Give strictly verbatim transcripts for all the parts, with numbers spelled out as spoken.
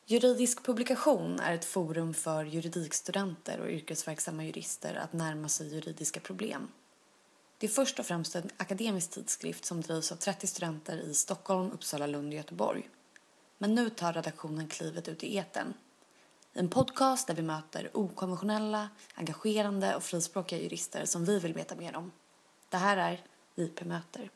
Juridisk publikation är ett forum för juridikstudenter och yrkesverksamma jurister att närma sig juridiska problem. Det är först och främst en akademisk tidskrift som drivs av trettio studenter i Stockholm, Uppsala, Lund och Göteborg. Men nu tar redaktionen klivet ut i etern. En podcast där vi möter okonventionella, engagerande och frispråkiga jurister som vi vill veta mer om. Det här är J P möter.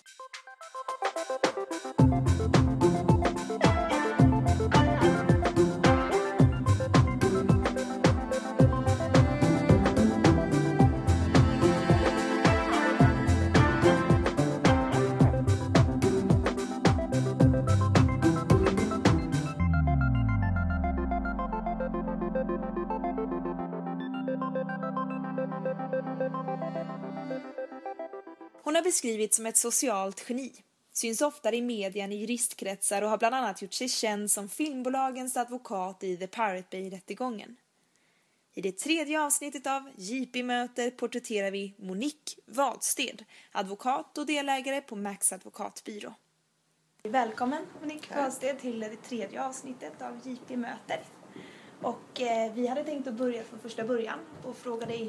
Hon har beskrivits som ett socialt geni, syns oftare i medien i juristkretsar och har bland annat gjort sig känd som filmbolagens advokat i The Pirate Bay-rättegången. I det tredje avsnittet av J P möter porträtterar vi Monique Wadsted, advokat och delägare på Max advokatbyrå. Välkommen Monique Wadsted till det tredje avsnittet av J P möter. Och eh, vi hade tänkt att börja från första början och fråga dig: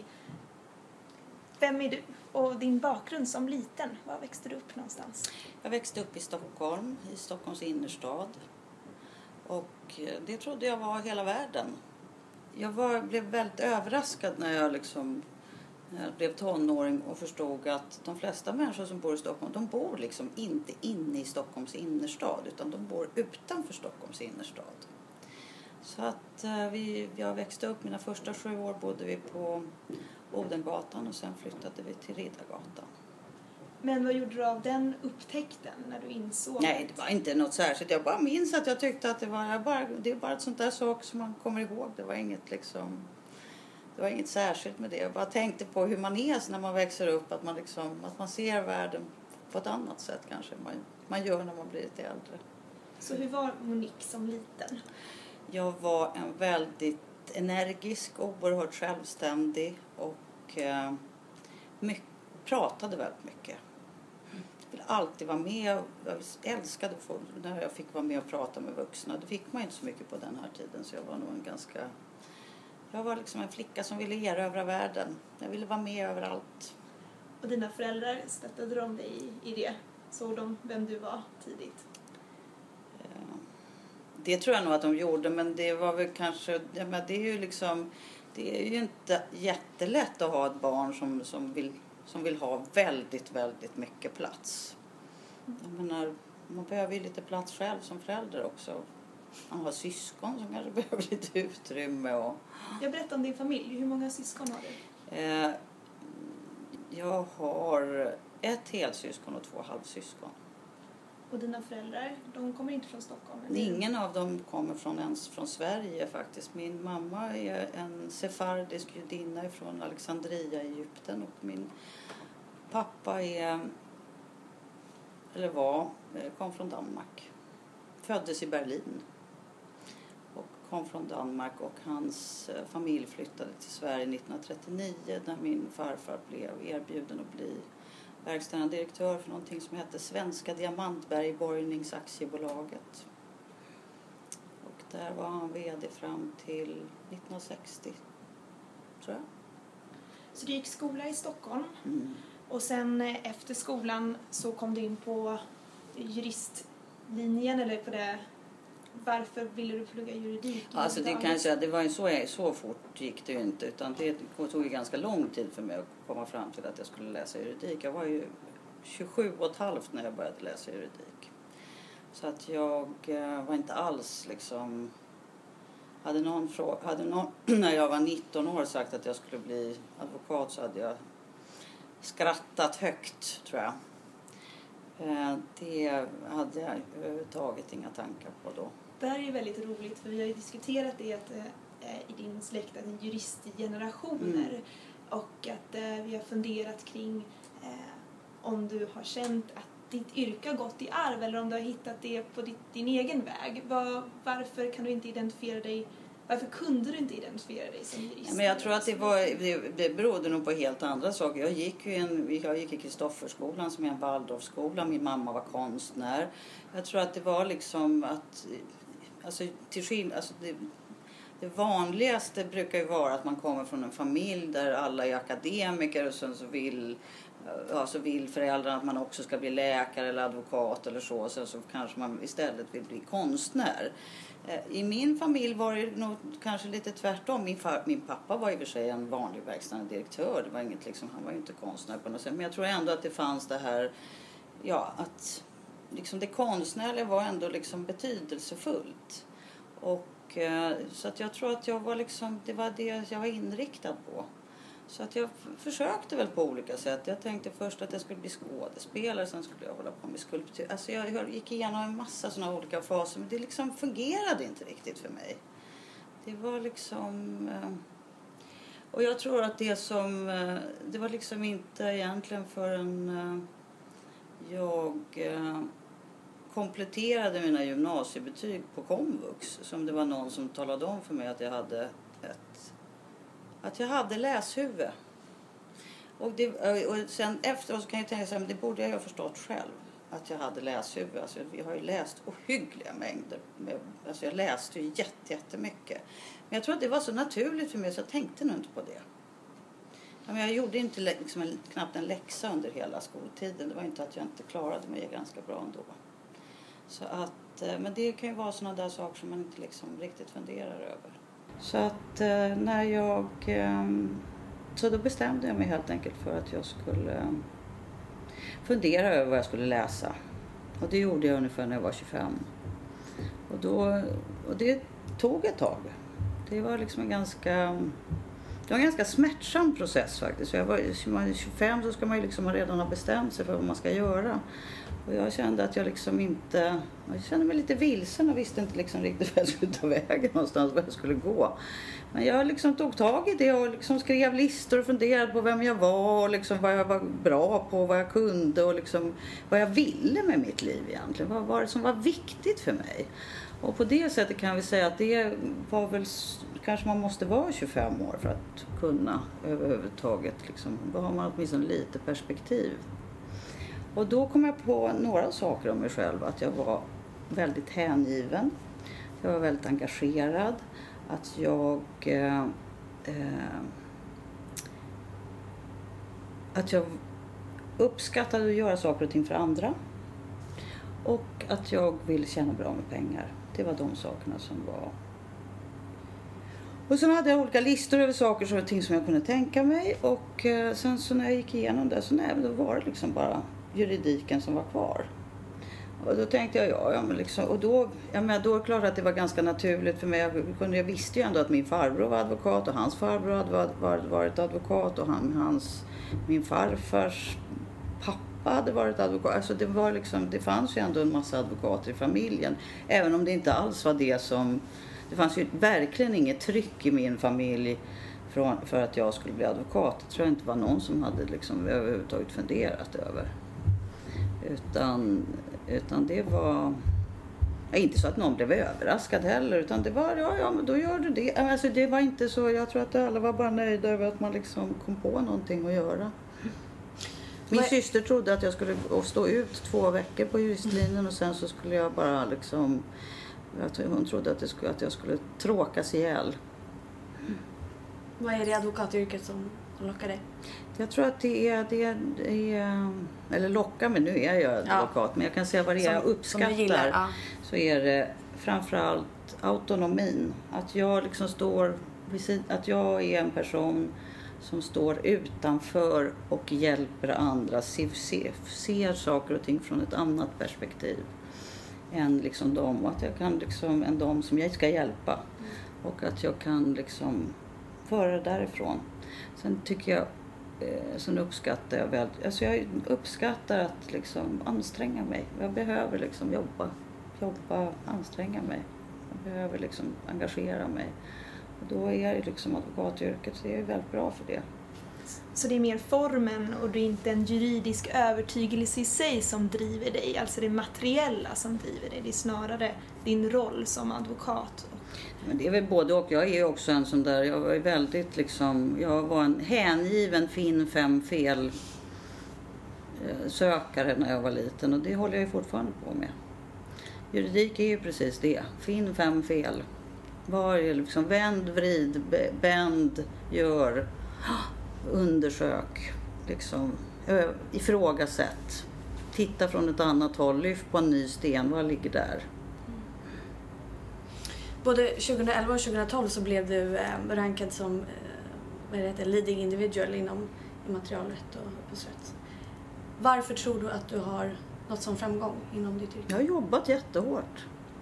vem är du? Och din bakgrund som liten, var växte du upp någonstans? Jag växte upp i Stockholm, i Stockholms innerstad. Och det trodde jag var hela världen. Jag var, blev väldigt överraskad när jag, liksom, när jag blev tonåring och förstod att de flesta människor som bor i Stockholm, de bor liksom inte inne i Stockholms innerstad, utan de bor utanför Stockholms innerstad. Så att vi, jag växte upp, mina första sju år bodde vi på Odengatan och sen flyttade vi till Riddargatan. Men vad gjorde du av den upptäckten när du insåg? Nej, det var inte något särskilt. Jag bara minns att jag tyckte att det var jag bara, det är bara ett sånt där sak som man kommer ihåg. Det var inget liksom, det var inget särskilt med det. Jag bara tänkte på hur man är när man växer upp, att man liksom, att man ser världen på ett annat sätt kanske man, man gör när man blir lite äldre. Så hur var Monique som liten? Jag var en väldigt energisk, oerhört självständig och eh, mycket, pratade väldigt mycket. Jag ville alltid vara med. Jag älskade få, när jag fick vara med och prata med vuxna. Det fick man inte så mycket på den här tiden, så jag var nog en ganska... Jag var liksom en flicka som ville erövra världen. Jag ville vara med överallt. Och dina föräldrar, stöttade de dig i det? Såg de vem du var tidigt? Det tror jag nog att de gjorde, men det var väl kanske, ja, men det är ju liksom, det är ju inte jättelätt att ha ett barn som, som, vill, som vill ha väldigt, väldigt mycket plats. Jag menar, man behöver ju lite plats själv som förälder också. Man har syskon som kanske behöver lite utrymme. Och... Jag berättar om din familj, hur många syskon har du? Eh, jag har ett helsyskon och två halvsyskon. Och dina föräldrar, de kommer inte från Stockholm? Eller? Ingen av dem kommer från, ens från Sverige faktiskt. Min mamma är en sefardisk judinna från Alexandria i Egypten. Och min pappa är, eller var, kom från Danmark. Föddes i Berlin. Och kom från Danmark och hans familj flyttade till Sverige nittonhundratrettionio. När min farfar blev erbjuden att bli verkställande direktör för någonting som hette Svenska Diamantbergborgningsaktiebolaget. Och där var han vd fram till nittonhundrasextio, tror jag. Så du gick skola i Stockholm. Mm. Och sen efter skolan så kom du in på juristlinjen eller på det. Varför ville du plugga juridik? Alltså det kan jag säga, det var ju så, så fort gick det ju inte, utan det tog ju ganska lång tid för mig att komma fram till att jag skulle läsa juridik. Jag var ju tjugosju och ett halvt när jag började läsa juridik. Så att jag var inte alls liksom, hade någon, hade någon när jag var nitton år sagt att jag skulle bli advokat, så hade jag skrattat högt, tror jag. Det hade jag överhuvudtaget inga tankar på då. Det här är ju väldigt roligt, för vi har ju diskuterat det att, eh, i din släkt, att en juristgenerationer. Mm. Och att eh, vi har funderat kring eh, om du har känt att ditt yrke har gått i arv eller om du har hittat det på ditt, din egen väg. Var, varför kan du inte identifiera dig, varför kunde du inte identifiera dig som jurist? Ja, men jag tror att det, var, det, det berodde nog på helt andra saker. Jag gick ju en, jag gick i Kristofferskolan som är en Waldorfskola. Min mamma var konstnär. Jag tror att det var liksom att alltså till skillnad, alltså det, det vanligaste brukar ju vara att man kommer från en familj där alla är akademiker och sen så vill, ja, så vill föräldrarna att man också ska bli läkare eller advokat eller så. Sen så kanske man istället vill bli konstnär. I min familj var det nog kanske lite tvärtom. Min, far, min pappa var i och för sig en vanlig verkställande direktör. Det var inget, liksom, han var ju inte konstnär på något sätt. Men jag tror ändå att det fanns det här, ja, att liksom det konstnärliga var ändå liksom betydelsefullt. Och så att jag tror att jag var liksom, det var det jag var inriktad på. Så att jag försökte väl på olika sätt. Jag tänkte först att jag skulle bli skådespelare, sen skulle jag hålla på med skulptur. Alltså jag gick igenom en massa sådana olika faser, men det liksom fungerade inte riktigt för mig. Det var liksom... Och jag tror att det som... Det var liksom inte egentligen förrän jag kompletterade mina gymnasiebetyg på komvux som det var någon som talade om för mig att jag hade ett... Att jag hade läshuvud. Och, det, och sen efteråt så kan jag tänka så här, men det borde jag ju ha förstått själv. Att jag hade läshuvud. Alltså, vi har ju läst ohyggliga mängder. Med, alltså jag läste ju jätte, jättemycket. Men jag tror att det var så naturligt för mig så jag tänkte nog inte på det. Men jag gjorde inte liksom en, knappt en läxa under hela skoltiden. Det var inte att jag inte klarade mig ganska bra ändå. Så att, men det kan ju vara sådana där saker som man inte liksom riktigt funderar över. Så att eh, när jag... Eh, så då bestämde jag mig helt enkelt för att jag skulle eh, fundera över vad jag skulle läsa. Och det gjorde jag ungefär när jag var tjugofem. Och, då, och det tog ett tag. Det var liksom en ganska... Det var en ganska smärtsam process faktiskt. Så jag var, när man är tjugofem så ska man ju liksom redan ha bestämt sig för vad man ska göra. Och jag kände att jag liksom inte... Jag kände mig lite vilsen och visste inte liksom riktigt vad jag skulle ta vägen någonstans, vad jag skulle gå. Men jag liksom tog tag i det och liksom skrev listor och funderade på vem jag var och liksom vad jag var bra på, vad jag kunde och liksom vad jag ville med mitt liv egentligen. Vad var det som var viktigt för mig? Och på det sättet kan vi säga att det var väl... Kanske man måste vara tjugofem år för att kunna överhuvudtaget liksom... Då har man åtminstone lite perspektiv. Och då kom jag på några saker om mig själv. Att jag var väldigt hängiven. Jag var väldigt engagerad. Att jag... Eh, eh, att jag uppskattade att göra saker och ting för andra. Och att jag ville tjäna bra med pengar. Det var de sakerna som var... Och sen hade jag olika listor över saker och ting som jag kunde tänka mig. Och eh, sen så när jag gick igenom det så nej, då var det liksom bara juridiken som var kvar. Och då tänkte jag, ja, ja men liksom, och då, ja, men då är det klart att det var ganska naturligt för mig. Jag, kunde, jag visste ju ändå att min farbror var advokat och hans farbror hade varit, varit advokat och han, hans, min farfars pappa hade varit advokat. Alltså det var liksom, det fanns ju ändå en massa advokater i familjen. Även om det inte alls var det som, det fanns ju verkligen inget tryck i min familj från, för att jag skulle bli advokat. Det tror jag inte var någon som hade liksom överhuvudtaget funderat över. Utan, utan det var... Ja, inte så att någon blev överraskad heller. Utan det var, ja, ja men då gör du det. Alltså det var inte så, jag tror att alla var bara nöjda över att man liksom kom på någonting att göra. Min Vad... syster trodde att jag skulle stå ut två veckor på juristlinjen och sen så skulle jag bara liksom... Hon trodde att, det skulle, att jag skulle tråkas ihjäl. Vad är det advokatyrket som lockar dig? Jag tror att det är, det är, det är eller lockar mig, nu är jag advokat, ja. Men jag kan säga vad det är jag uppskattar. Gillar, ja. Så är det framförallt autonomin. Att jag liksom står, att jag är en person som står utanför och hjälper andra, ser, ser, ser saker och ting från ett annat perspektiv än liksom dem. Och att jag kan liksom, än de som jag ska hjälpa. Mm. Och att jag kan liksom föra det därifrån. Sen tycker jag, eh, sen uppskattar jag väl, alltså jag uppskattar att liksom anstränga mig. Jag behöver liksom jobba, jobba, anstränga mig. Jag behöver liksom engagera mig. Och då är det liksom advokatyrket, så jag är väldigt bra för det. Så det är mer formen och det är inte en juridisk övertygelse i sig som driver dig, alltså det materiella som driver dig, det är snarare din roll som advokat. Men det är väl både och, jag är också en sån där, jag var väldigt liksom, jag var en hängiven fin fem fel sökare när jag var liten och det håller jag ju fortfarande på med. juridik är ju precis det. Finn fem fel. Var är liksom vänd, vrid, bänd, gör, undersök, liksom ifrågasätt. Titta från ett annat håll, lyft på en ny sten, vad ligger där? Både tjugoelva och tjugohundratolv så blev du eh, rankad som eh, vad heter det, leading individual inom immaterialrätt och upphovsrätt. Varför tror du att du har nått som framgång inom ditt yrke? Jag har jobbat jättehårt.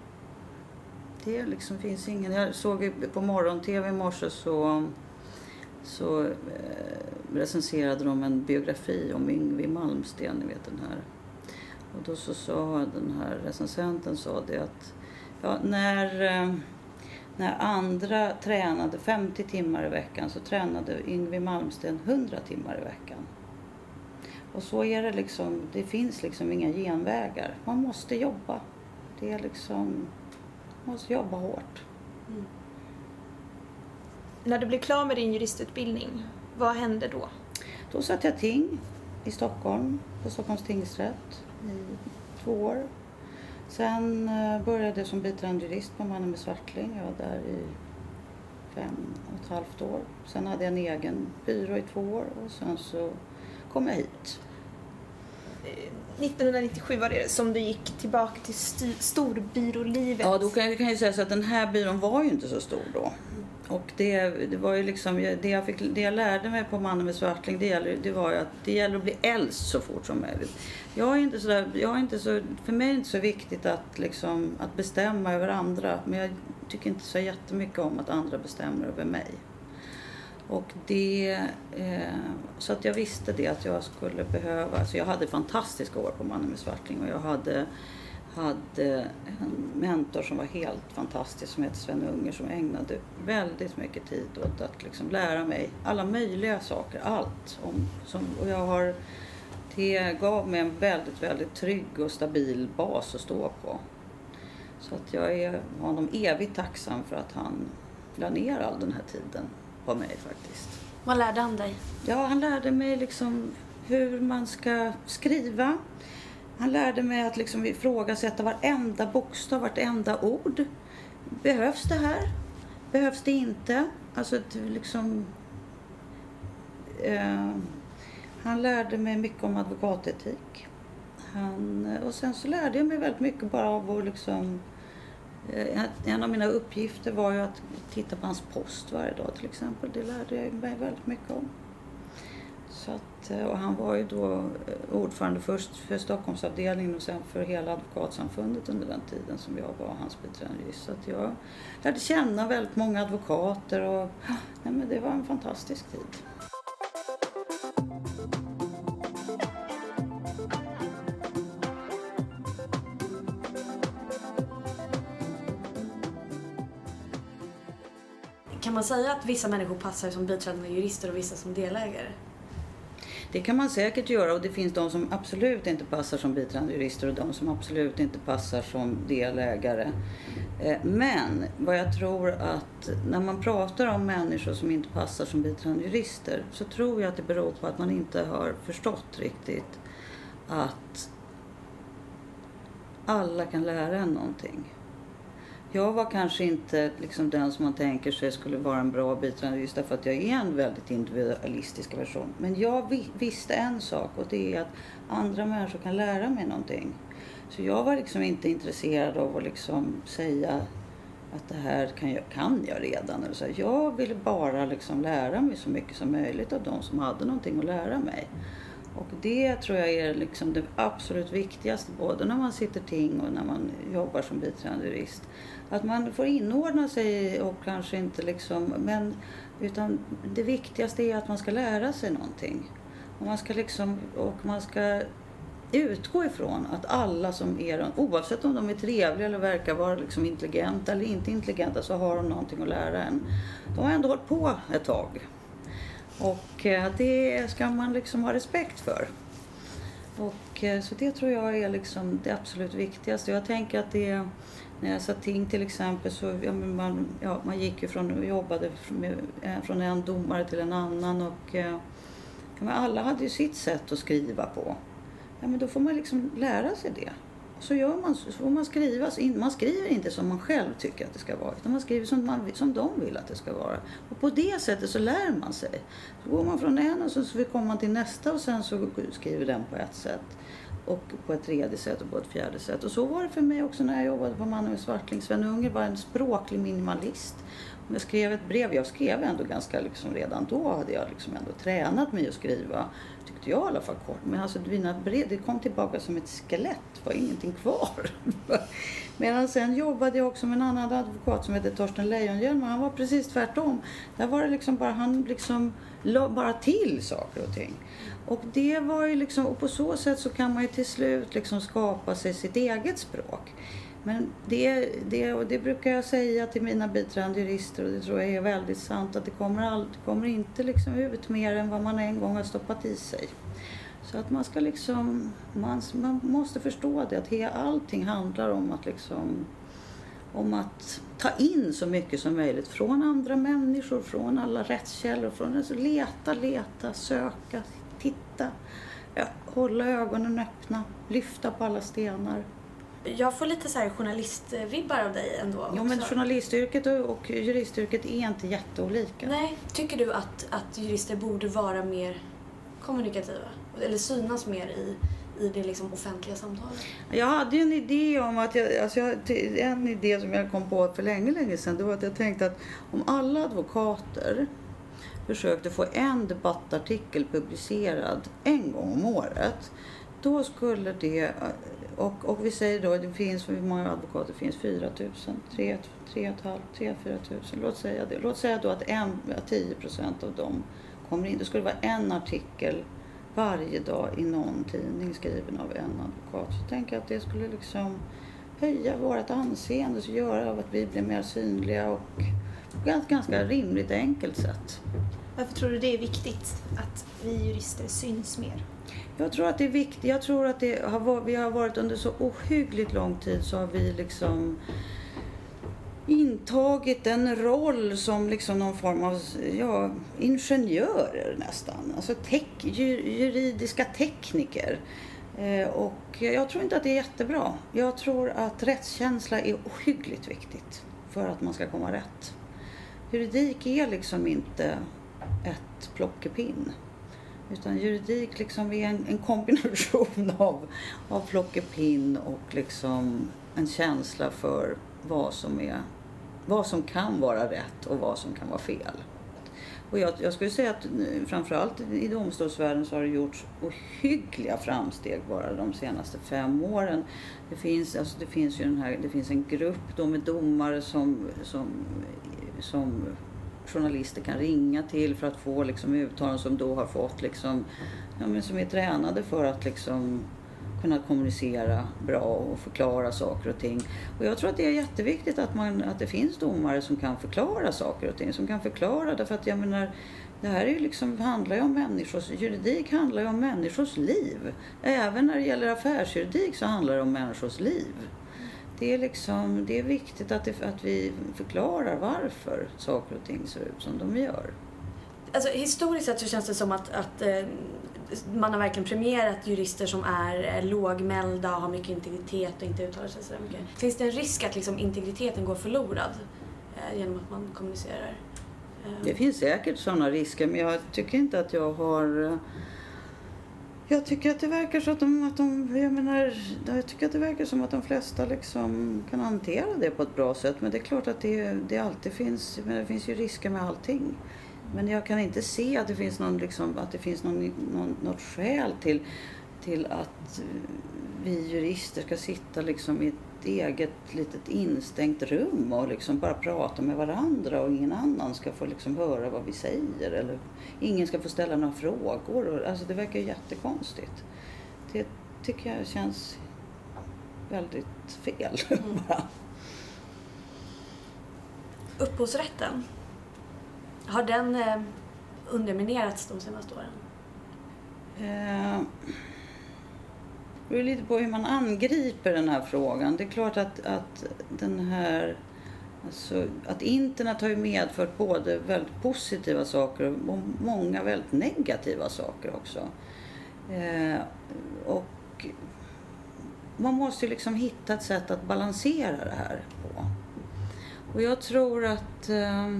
Det liksom finns ingen... Jag såg på morgon-tv i morse så, så eh, recenserade de en biografi om Yngwie Malmsteen, ni vet den här. Och då så sa den här recensenten sa det att ja, när, eh, när andra tränade femtio timmar i veckan så tränade Yngwie Malmsteen hundra timmar i veckan. Och så är det liksom, det finns liksom inga genvägar. Man måste jobba. Det är liksom, man måste jobba hårt. Mm. När du blev klar med din juristutbildning, vad hände då? Då satt jag ting i Stockholm, på Stockholms tingsrätt i två år. Sen började jag som biträdande jurist på Mannen med Swartling. Jag var där i fem och ett halvt år. Sen hade jag en egen byrå i två år och sen så kom jag hit. nittonhundranittiosju var det som du gick tillbaka till st- storbyrålivet. Ja, då kan jag, kan jag säga så att den här byrån var ju inte så stor då. Och det, det var ju liksom, det jag, fick, det jag lärde mig på Mannen med Swartling, det, gäller, det var ju att det gäller att bli äldst så fort som möjligt. Jag är inte så där, jag är inte så, för mig är det inte så viktigt att, liksom, att bestämma över andra. Men jag tycker inte så jättemycket om att andra bestämmer över mig. Och det, eh, så att jag visste det att jag skulle behöva, alltså jag hade fantastiska år på Mannen med Swartling och jag hade, hade en mentor som var helt fantastisk som heter Sven Unger som ägnade väldigt mycket tid åt att liksom lära mig alla möjliga saker, allt. Om, som, och jag har, det gav mig en väldigt, väldigt trygg och stabil bas att stå på. Så att jag är honom evigt tacksam för att han la ner all den här tiden på mig faktiskt. Vad lärde han dig? Ja, han lärde mig liksom hur man ska skriva. Han lärde mig att liksom ifrågasätta varenda bokstav, vartenda ord. Behövs det här? Behövs det inte? Alltså liksom... Eh, han lärde mig mycket om advokatetik. Han, och sen så lärde jag mig väldigt mycket bara av att liksom... En av mina uppgifter var ju att titta på hans post varje dag till exempel. Det lärde jag mig väldigt mycket om. Så att, och han var ju då ordförande först för Stockholmsavdelningen och sen för hela advokatsamfundet under den tiden som jag var hans biträdande jurist. Så att jag lärde känna väldigt många advokater och nej, men det var en fantastisk tid. Kan man säga att vissa människor passar som biträdande jurister och vissa som delägare? Det kan man säkert göra och det finns de som absolut inte passar som biträdande jurister och de som absolut inte passar som delägare. Men vad jag tror att när man pratar om människor som inte passar som biträdande jurister så tror jag att det beror på att man inte har förstått riktigt att alla kan lära en någonting. Jag var kanske inte liksom den som man tänker sig skulle vara en bra biträdande jurist därför att jag är en väldigt individualistisk person. Men jag visste en sak och det är att andra människor kan lära mig någonting. Så jag var liksom inte intresserad av att liksom säga att det här kan jag, kan jag redan. Eller så. Jag ville bara liksom lära mig så mycket som möjligt av de som hade någonting att lära mig. Och det tror jag är liksom det absolut viktigaste både när man sitter ting och när man jobbar som biträdande jurist. Att man får inordna sig och kanske inte liksom, men utan det viktigaste är att man ska lära sig någonting. Och man ska liksom, och man ska utgå ifrån att alla som är, oavsett om de är trevliga eller verkar vara liksom intelligenta eller inte intelligenta så har de någonting att lära en. De har ändå hållit på ett tag. Och det ska man liksom ha respekt för. Och så det tror jag är liksom det absolut viktigaste. Jag tänker att det, när jag satt ting till exempel så ja, man, ja, man gick ju från och jobbade med, från en domare till en annan och ja, men alla hade ju sitt sätt att skriva på. Ja, men då får man liksom lära sig det. så gör man, så får man skriva. Man skriver inte som man själv tycker att det ska vara, utan man skriver som, man, som de vill att det ska vara. Och på det sättet så lär man sig. Så går man från en och så, så kommer man till nästa och sen så skriver den på ett sätt. Och på ett tredje sätt och på ett fjärde sätt. Och så var det för mig också när jag jobbade på Mannen med Svartling. Sven Unger var en språklig minimalist. Jag skrev ett brev, jag skrev ändå ganska liksom, redan då hade jag liksom ändå tränat mig att skriva. Tyckte jag i alla fall kort. Men alltså mina brev, det kom tillbaka som ett skelett. Det var ingenting kvar. Medan sen jobbade jag också med en annan advokat som heter Torsten Lejonhjelm. Han var precis tvärtom. Där var det liksom bara, han liksom la bara till saker och ting. Och det var ju liksom, och på så sätt så kan man ju till slut liksom skapa sig sitt eget språk. Men det, det, och det brukar jag säga till mina biträdande jurister, och det tror jag är väldigt sant, att det kommer, all, det kommer inte liksom ut mer än vad man en gång har stoppat i sig. Så att man ska liksom, man, man måste förstå det, att he, allting handlar om att liksom, om att ta in så mycket som möjligt från andra människor, från alla rättskällor, från alltså leta, leta, söka, titta, hålla ögonen öppna, lyfta på alla stenar. Jag får lite så här journalistvibbar av dig ändå också. Jo, men journalistyrket och juristyrket är inte jätteolika. Nej, tycker du att, att jurister borde vara mer kommunikativa? Eller synas mer i, i det liksom offentliga samtalet? Jag hade ju en idé om att jag, alltså jag, en idé som jag kom på för länge, länge sedan, det var att jag tänkte att om alla advokater försökte få en debattartikel publicerad en gång om året, då skulle det, och, och vi säger då, det finns, hur många advokater finns? fyra tusen, tre, tre och ett halvt, tre, fyra tusen, låt säga det. Låt säga då att en, tio procent av dem kommer in. Det skulle vara en artikel varje dag i någon tidning skriven av en advokat. Så tänker jag att det skulle liksom höja vårt anseende och göra av att vi blir mer synliga och på ett ganska rimligt enkelt sätt. Varför tror du det är viktigt att vi jurister syns mer? Jag tror att det är viktigt. Jag tror att det har varit, vi har varit under så ohyggligt lång tid, så har vi liksom intagit en roll som liksom någon form av ja, ingenjörer nästan. Alltså tek, juridiska tekniker. Eh, och jag tror inte att det är jättebra. Jag tror att rättskänsla är ohyggligt viktigt för att man ska komma rätt. Juridik är liksom inte ett plockepinn. Utan juridik liksom är en, en kombination av, av plockepinn och liksom en känsla för vad som, är, vad som kan vara rätt och vad som kan vara fel. Och jag, jag skulle säga att framförallt i domstolsvärlden så har det gjorts ohyggliga framsteg bara de senaste fem åren. Det finns, alltså det finns ju den här, det finns en grupp då med domare som, som, som journalister kan ringa till för att få liksom uttalanden som då har fått liksom, ja, men som är tränade för att liksom kunna kommunicera bra och förklara saker och ting. Och jag tror att det är jätteviktigt att, man, att det finns domare som kan förklara saker och ting. Som kan förklara, därför att jag menar, det här är ju liksom, handlar ju om människors, juridik handlar ju om människors liv. Även när det gäller affärsjuridik så handlar det om människors liv. Det är, liksom, det är viktigt att, det, att vi förklarar varför saker och ting ser ut som de gör. Alltså, historiskt sett så känns det som att, att eh, man har verkligen premierat jurister som är, är lågmälda, har mycket integritet och inte uttalar sig så mycket. Finns det en risk att liksom, integriteten går förlorad eh, genom att man kommunicerar? Eh. Det finns säkert sådana risker, men jag tycker inte att jag har... Jag tycker att det verkar så att de, att de jag menar, jag tycker att det verkar som att de flesta liksom kan hantera det på ett bra sätt. Men det är klart att det, det alltid finns, men det finns ju risker med allting. Men jag kan inte se att det finns någon, liksom, att det finns någon, någon, något skäl till, till att vi jurister ska sitta liksom i ett eget litet instängt rum och liksom bara prata med varandra och ingen annan ska få liksom höra vad vi säger eller ingen ska få ställa några frågor. Alltså det verkar jättekonstigt. Det tycker jag känns väldigt fel. Mm. Upphovsrätten, har den eh, underminerats de senaste åren? Eh, det är lite på hur man angriper den här frågan. Det är klart att, att den här, alltså, att internet har ju medfört både väldigt positiva saker och många väldigt negativa saker också. Eh, och man måste ju liksom hitta ett sätt att balansera det här på. Och jag tror att eh,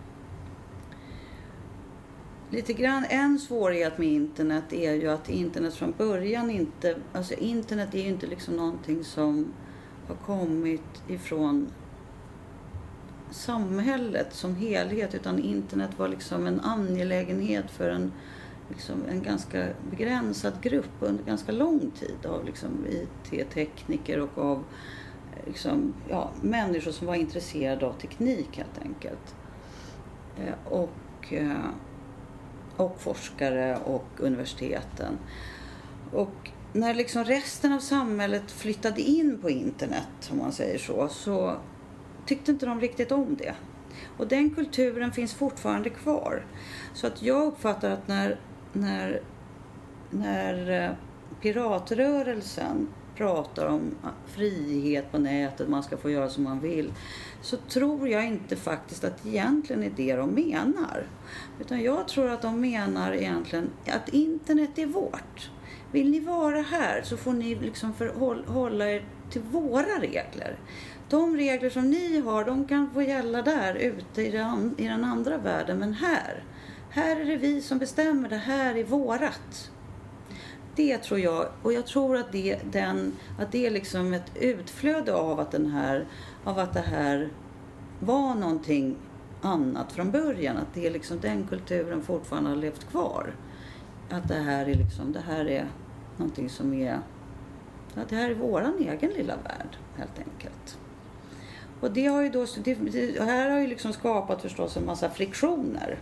lite grann en svårighet med internet är ju att internet från början inte, alltså internet är ju inte liksom någonting som har kommit ifrån samhället som helhet, utan internet var liksom en angelägenhet för en, liksom en ganska begränsad grupp under ganska lång tid av liksom I T-tekniker och av liksom, ja, människor som var intresserade av teknik helt enkelt. Eh, och, eh, och forskare och universiteten. Och när liksom resten av samhället flyttade in på internet, om man säger så, så tyckte inte de riktigt om det. Och den kulturen finns fortfarande kvar. Så att jag uppfattar att när, när, när piratrörelsen pratar om frihet på nätet, man ska få göra som man vill, så tror jag inte faktiskt att egentligen är det de menar. Utan jag tror att de menar egentligen att internet är vårt. Vill ni vara här så får ni liksom förhålla er till våra regler. De regler som ni har, de kan få gälla där ute i den, i den andra världen. Men här, här är det vi som bestämmer, det här är vårat. Det tror jag, och jag tror att det, den, att det är liksom ett utflöde av att, den här, av att det här var någonting annat från början. Att det är liksom den kulturen fortfarande har levt kvar. Att det här är liksom, det här är någonting som är, att det här är våran egen lilla värld helt enkelt. Och det har ju då, det, det här har ju liksom skapat förstås en massa friktioner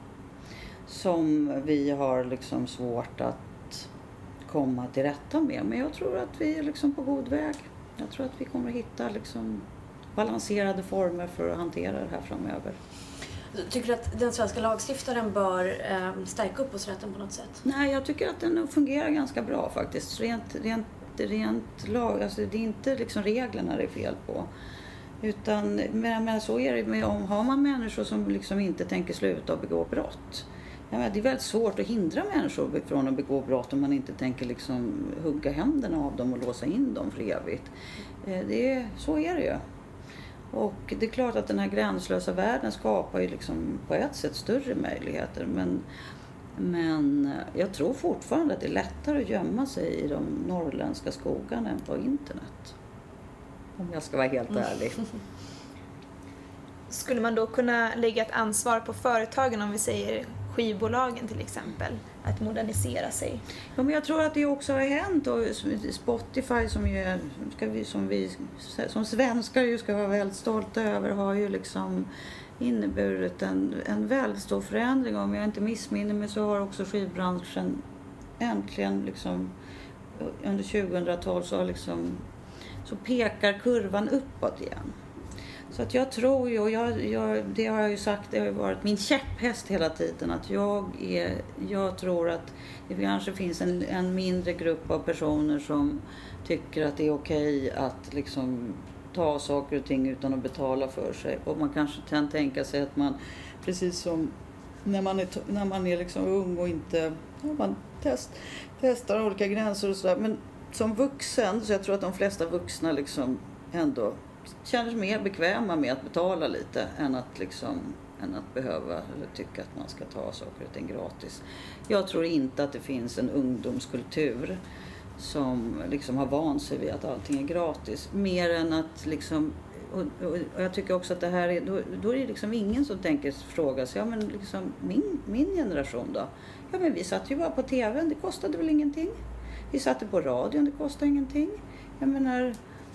som vi har liksom svårt att komma till rätta med. Men jag tror att vi är liksom på god väg. Jag tror att vi kommer att hitta liksom balanserade former för att hantera det här framöver. Tycker du att den svenska lagstiftaren bör eh, stärka upphovsrätten på något sätt? Nej, jag tycker att den fungerar ganska bra faktiskt. Rent, rent, rent lag, alltså det är inte liksom reglerna det är fel på. Utan, men, men så är det med, om har man människor som liksom inte tänker sluta och begå brott. Ja, men det är väldigt svårt att hindra människor från att begå brott om man inte tänker liksom hugga händerna av dem och låsa in dem för evigt. Det är, så är det ju. Och det är klart att den här gränslösa världen skapar ju liksom på ett sätt större möjligheter. Men, men jag tror fortfarande att det är lättare att gömma sig i de norrländska skogarna än på internet. Om jag ska vara helt ärlig. Skulle man då kunna lägga ett ansvar på företagen, om vi säger skivbolagen till exempel, att modernisera sig? Ja, men jag tror att det också har hänt. Och Spotify som, ju, ska vi, som vi som svenskar ju ska vara väldigt stolta över har ju liksom inneburit en, en väldigt stor förändring. Om jag inte missminner mig så har också skivbranschen äntligen liksom under tjugohundratolv så, liksom, så pekar kurvan uppåt igen. Så att jag tror ju, och jag, jag, det har jag ju sagt, det har ju varit min käpphäst hela tiden, att jag, är, jag tror att det kanske finns en, en mindre grupp av personer som tycker att det är okej att liksom ta saker och ting utan att betala för sig. Och man kanske kan tänka sig att man, precis som när man är, när man är liksom ung och inte, ja, man test, testar olika gränser och sådär. Men som vuxen, så jag tror att de flesta vuxna liksom ändå känner sig mer bekväma med att betala lite än att, liksom, än att behöva eller tycka att man ska ta saker och ting gratis. Jag tror inte att det finns en ungdomskultur som liksom har vant sig vid att allting är gratis. Mer än att liksom, och, och, och jag tycker också att det här är, då, då är det liksom ingen som tänker fråga sig, ja men liksom min, min generation då? Ja men vi satt ju bara på tvn, det kostade väl ingenting. Vi satte på radion, det kostade ingenting. Jag menar,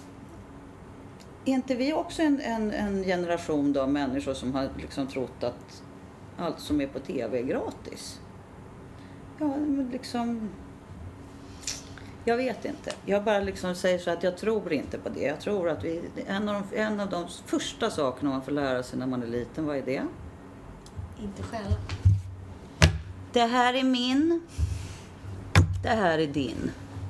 är inte vi också en, en, en generation då, människor som har liksom trott att allt som är på tv är gratis? Ja, men liksom, jag vet inte. Jag bara liksom säger så att jag tror inte på det. Jag tror att vi, en av de, en av de första sakerna man får lära sig när man är liten, vad är det? Inte själv. Det här är min. Det här är din.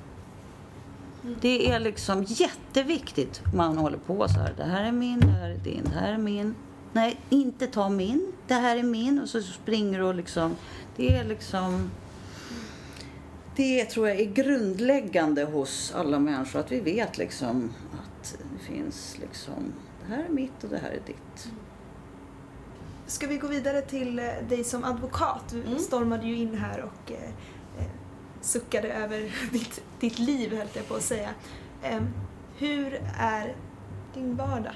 Det är liksom jätteviktigt man håller på så här. Det här är min, det här är din, det här är min. Nej, inte ta min. Det här är min. Och så springer du och liksom, det är liksom, det tror jag är grundläggande hos alla människor. Att vi vet liksom att det finns liksom, det här är mitt och det här är ditt. Ska vi gå vidare till dig som advokat? Du mm. stormade ju in här och eh, suckade över ditt, ditt liv, höll jag på att säga. Eh, hur är din vardag?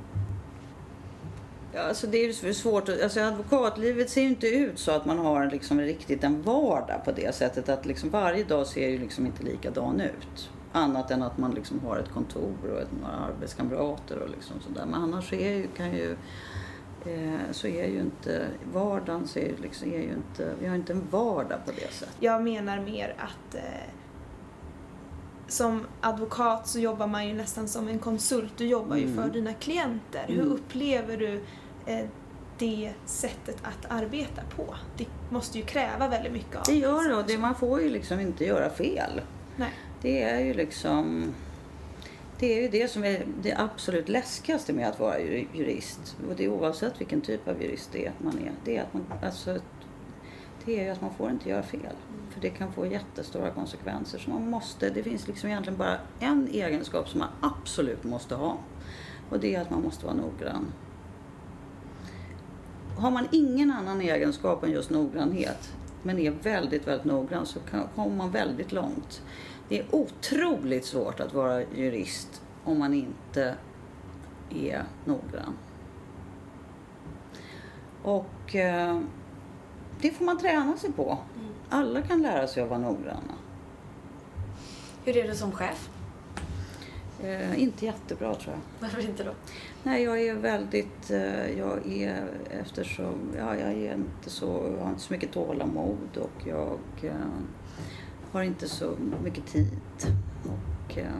Ja, alltså det är ju svårt. Alltså advokatlivet ser ju inte ut så att man har liksom riktigt en vardag på det sättet. Att liksom varje dag ser ju liksom inte likadan ut. Annat än att man liksom har ett kontor och ett, några arbetskamrater och liksom sådär. Men annars är ju, kan ju, eh, så är ju inte vardagen, så är, liksom, är ju inte, vi har inte en vardag på det sättet. Jag menar mer att eh, som advokat så jobbar man ju nästan som en konsult. Du jobbar ju mm. för dina klienter. Mm. Hur upplever du eh, det sättet att arbeta på? Det måste ju kräva väldigt mycket av det. Gör det, och det, man får ju liksom inte göra fel. Nej. Det är ju liksom, det är ju det som är det absolut läskigaste med att vara jurist. Och det är oavsett vilken typ av jurist det är man är. Det är att man, alltså, det är ju att man får inte göra fel. För det kan få jättestora konsekvenser. Så man måste, det finns liksom egentligen bara en egenskap som man absolut måste ha. Och det är att man måste vara noggrann. Har man ingen annan egenskap än just noggrannhet, men är väldigt, väldigt noggrann, så kan, kommer man väldigt långt. Det är otroligt svårt att vara jurist om man inte är noggrann. Och eh, det får man träna sig på. Alla kan lära sig att vara noggranna. Hur är du som chef? Eh, inte jättebra, tror jag. Varför inte då? Nej, jag är väldigt, eh, jag är eftersom, ja, jag är inte så, jag har inte så mycket tålamod och jag eh, har inte så mycket tid. Och eh,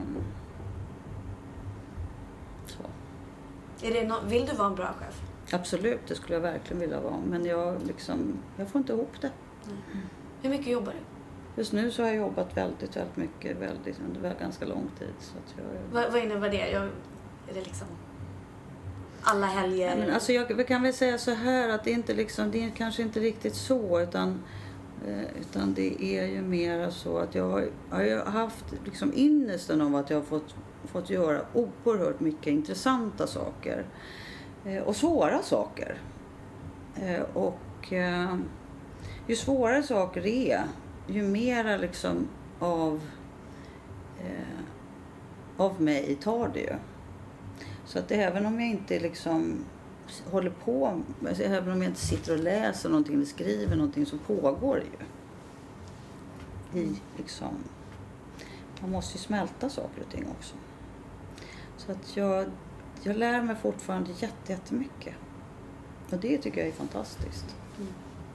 så. Är det no- vill du vara en bra chef? Absolut, det skulle jag verkligen vilja vara. Men jag, liksom, jag får inte ihop det. Mm. Hur mycket jobbar du? Just nu så har jag jobbat väldigt, väldigt mycket, väldigt, under ganska lång tid. Så att jag, vad, vad innebär det? Jag, är det liksom alla helger? Ja, men alltså jag kan väl säga så här att det är inte liksom, det är kanske inte riktigt så, utan, eh, utan det är ju mer så att jag har, jag har haft liksom innesten av att jag har fått, fått göra oerhört mycket intressanta saker. Eh, och svåra saker. Eh, och eh, ju svårare saker är, ju mera liksom av, eh, av mig tar det ju. Så att även om jag inte liksom håller på, alltså även om jag inte sitter och läser någonting eller skriver någonting, så pågår det ju. I liksom, man måste ju smälta saker och ting också. Så att jag, jag lär mig fortfarande jätte, jättemycket. Och det tycker jag är fantastiskt. Mm.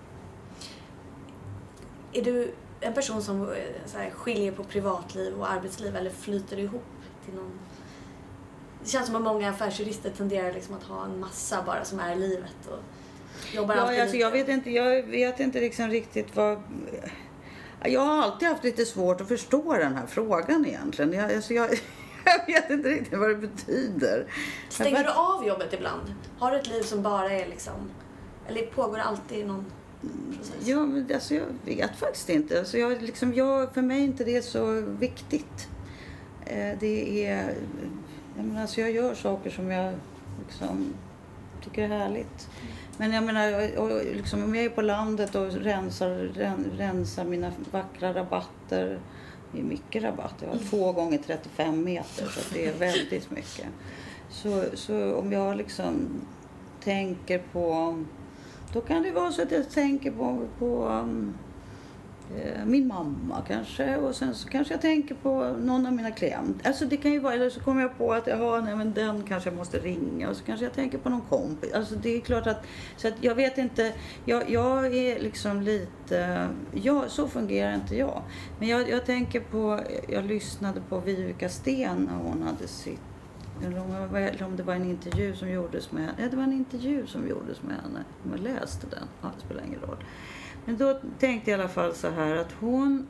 Är du en person som så här, skiljer på privatliv och arbetsliv, eller flyter det ihop till någon? Det känns som att många affärsjurister tenderar liksom att ha en massa bara som är livet och jobbar ja, alltid alltså, jag vet inte, jag vet inte liksom riktigt vad... Jag har alltid haft lite svårt att förstå den här frågan egentligen. Jag, alltså, jag, jag vet inte riktigt vad det betyder. Stänger du av jobbet ibland? Har du ett liv som bara är liksom... Eller pågår alltid någon process? Ja, men alltså, jag vet faktiskt inte. Alltså, jag, liksom, jag, för mig är inte det så viktigt. Eh, det är... Jag, menar, alltså, jag gör saker som jag liksom, tycker är härligt. Men jag menar, och, liksom, om jag är på landet och rensar, ren, rensar mina vackra rabatter. Det är mycket rabatt. Jag har två gånger trettiofem meter, så det är väldigt mycket. Så, så om jag liksom tänker på... Då kan det vara så att jag tänker på, på um, eh, min mamma kanske. Och sen så kanske jag tänker på någon av mina klienter. Alltså det kan ju vara, eller så kommer jag på att jaha, nej, men den kanske jag måste ringa. Och så kanske jag tänker på någon kompis. Alltså det är klart att, så att jag vet inte, jag, jag är liksom lite, ja, så fungerar inte jag. Men jag, jag tänker på, jag lyssnade på Vivica Sten när hon hade sitt, eller om det var en intervju som gjordes med henne. Ja, det var en intervju som gjordes med henne. Om jag läste den. Ja, det spelar ingen roll. Men då tänkte jag i alla fall så här att hon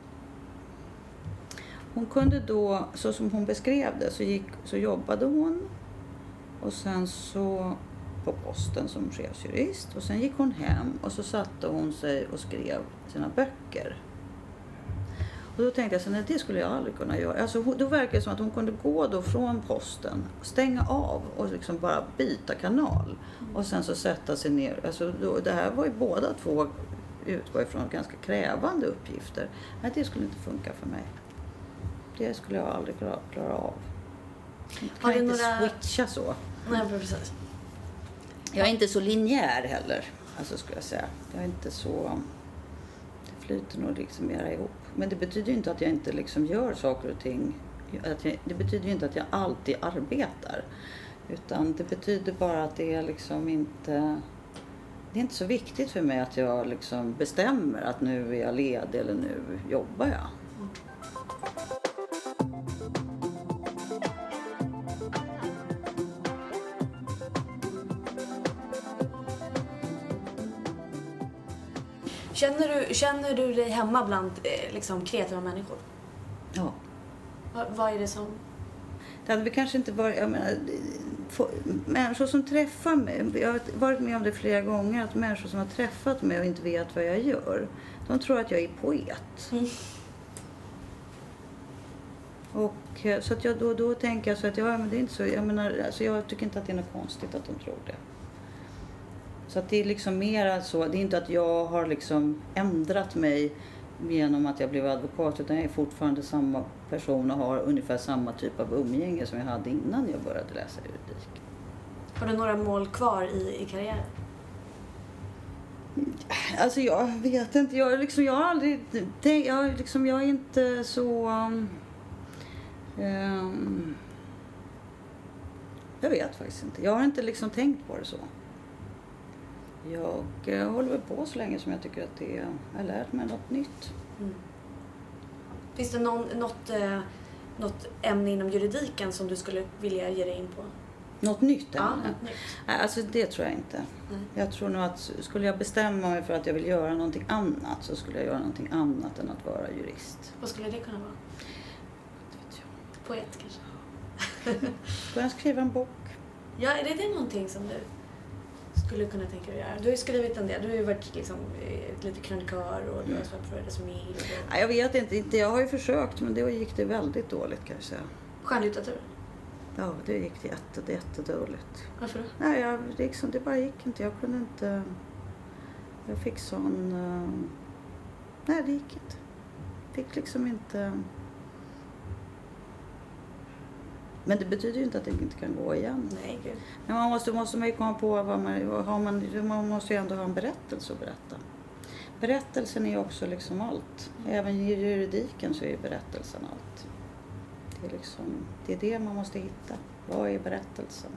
hon kunde då, så som hon beskrev det, så, gick, så jobbade hon och sen så på posten som chefsjurist, och sen gick hon hem och så satte hon sig och skrev sina böcker. Och då tänkte jag så nej, det skulle jag aldrig kunna göra. Alltså, då verkar det som att hon kunde gå då från posten, stänga av och liksom bara byta kanal. Mm. Och sen så sätta sig ner. Alltså, då, det här var ju båda två utgår ifrån ganska krävande uppgifter. Nej, det skulle inte funka för mig. Det skulle jag aldrig klara, klara av. Jag kan inte några... switcha så. Nej, precis. Jag är inte så linjär heller, alltså skulle jag säga. Jag är inte så... Det flyter nog liksom mera ihop. Men det betyder ju inte att jag inte liksom gör saker och ting. Att jag, det betyder ju inte att jag alltid arbetar. Utan det betyder bara att det är liksom inte... Det är inte så viktigt för mig att jag liksom bestämmer att nu är jag ledig eller nu jobbar jag. Mm. Känner du, känner du dig hemma bland eh, liksom, kreativa människor? Ja. Va, vad är det som... Det hade vi kanske inte varit... Jag menar, människor som träffar mig... Jag har varit med om det flera gånger. Att människor som har träffat mig och inte vet vad jag gör. De tror att jag är poet. Mm. Och så att jag då, då tänker jag så att ja, men det är inte så... Jag menar, alltså jag tycker inte att det är något konstigt att de tror det. Så att det är liksom mer så, det är inte att jag har liksom ändrat mig genom att jag blev advokat, utan jag är fortfarande samma person och har ungefär samma typ av umgänge som jag hade innan jag började läsa juridik. Har du några mål kvar i, i karriären? Alltså jag vet inte, jag, liksom, jag har aldrig, tänkt, jag, liksom, jag är inte så... Um, jag vet faktiskt inte, jag har inte liksom tänkt på det så. Jag, jag håller väl på så länge som jag tycker att det är, jag har lärt mig något nytt. Mm. Finns det någon, något, eh, något ämne inom juridiken som du skulle vilja ge dig in på? Något nytt ämne? Ja, något nytt. Nej, alltså det tror jag inte. Mm. Jag tror nog att skulle jag bestämma mig för att jag vill göra någonting annat så skulle jag göra någonting annat än att vara jurist. Vad skulle det kunna vara? Det vet jag. Poet kanske? Skulle jag skriva en bok? Ja, är det, det någonting som du skulle kunna tänka dig att göra? Du har ju skrivit en del. Du har ju varit liksom, lite krönikör och du har svarat för resumé. Och... Nej, jag vet inte, inte. Jag har ju försökt, men då gick det väldigt dåligt kan jag säga. Skönlitteratur? Ja, det gick jätte, jättedåligt. Varför då? Nej, jag, liksom, det bara gick inte. Jag kunde inte... Jag fick sån... Uh... Nej, det gick inte. Fick liksom inte... Men det betyder ju inte att det inte kan gå igen. Nej, gud. Men man måste, måste man ju komma på vad man, har man, man måste ju ändå ha en berättelse att berätta. Berättelsen är ju också liksom allt. Även i juridiken så är ju berättelsen allt. Det är liksom, det är det man måste hitta. Vad är berättelsen?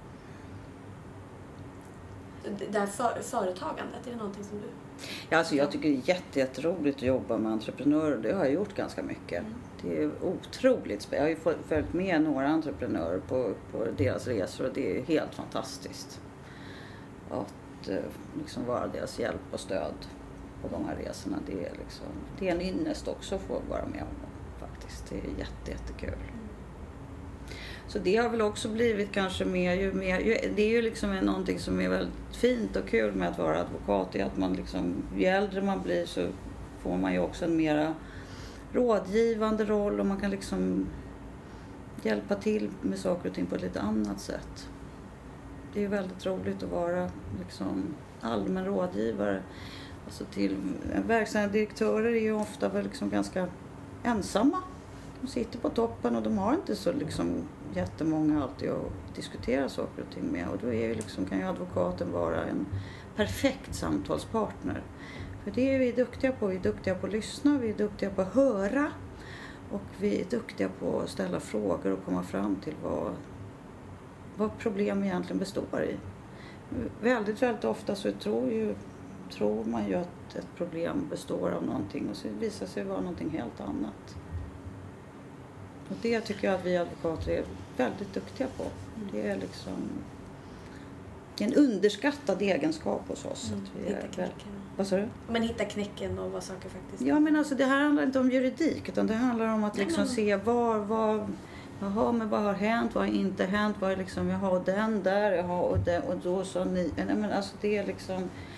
Det här för, företagandet, är det någonting som du... Ja, alltså jag tycker det är jätte, jätteroligt att jobba med entreprenörer. Det har jag gjort ganska mycket. Mm. Det är otroligt spännande. Jag har ju följt med några entreprenörer på, på deras resor och det är helt fantastiskt. Att liksom vara deras hjälp och stöd på de här resorna. Det är, liksom, det är en ynnest också att få vara med om faktiskt. Det är jätte, jättekul. Mm. Så det har väl också blivit kanske mer, ju mer ju, det är ju liksom någonting som är väldigt fint och kul med att vara advokat. Är att man liksom, ju äldre man blir så får man ju också en mera rådgivande roll och man kan liksom hjälpa till med saker och ting på ett lite annat sätt. Det är ju väldigt roligt att vara liksom allmän rådgivare. Alltså till verksamma direktörer är ju ofta väl liksom ganska ensamma. De sitter på toppen och de har inte så liksom jättemånga alltid att diskutera saker och ting med. Och då är ju liksom, kan ju advokaten vara en perfekt samtalspartner. För det är vi duktiga på. Vi är duktiga på att lyssna, vi är duktiga på att höra. Och vi är duktiga på att ställa frågor och komma fram till vad, vad problem egentligen består i. Väldigt, väldigt ofta så tror, ju, tror man ju att ett problem består av någonting och så visar sig vara någonting helt annat. Och det tycker jag att vi advokater är väldigt duktiga på. Det är liksom en underskattad egenskap hos oss. Mm, att vi är väl... Vad sa du? Men hitta knäcken och vad saker faktiskt... Ja, men alltså det här handlar inte om juridik utan det handlar om att liksom Nej, se var, var, jaha, men vad har hänt, vad har inte hänt, vad är liksom, jaha, och den där, jaha, och, den, och då så ni... Nej, men alltså det är liksom